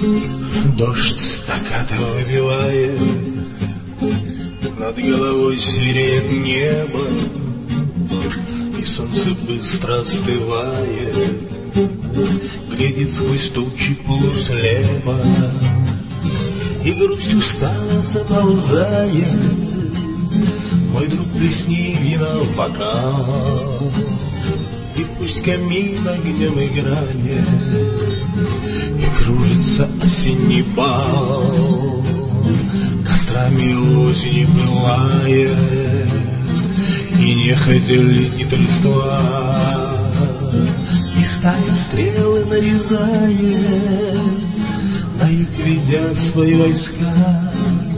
Дождь стаккато выбивает, над головой сереет небо, и солнце быстро остывает, глядит сквозь тучи полуслепо, и грусть устало заползает. Мой друг, плесни вина в бокал, и пусть камин огнем играет, и кружится осенний бал, кострами осени пылает, и нехотя летит листва, и стая стрелы нарезает, на юг ведя свои войска.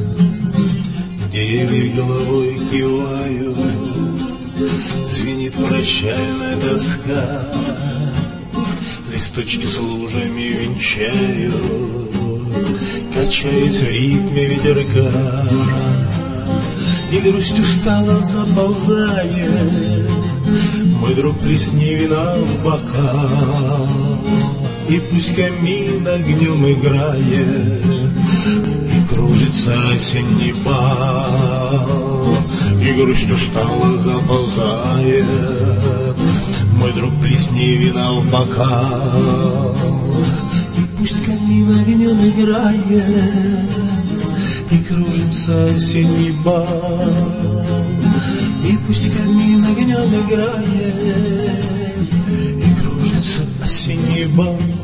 Деревья головой кивают, звенит прощальная тоска, листочки с лужами венчают, качаясь в ритме ветерка, и грусть устало заползает. Мой друг, плесни вина в бокал, и пусть камин огнем играет, и кружится осенний бал, и грусть устало заползает. Мой друг, плесни вина в бокал, и пусть камин огнем играет, и кружится осенний бал, и пусть камин огнем играет, и кружится осенний бал.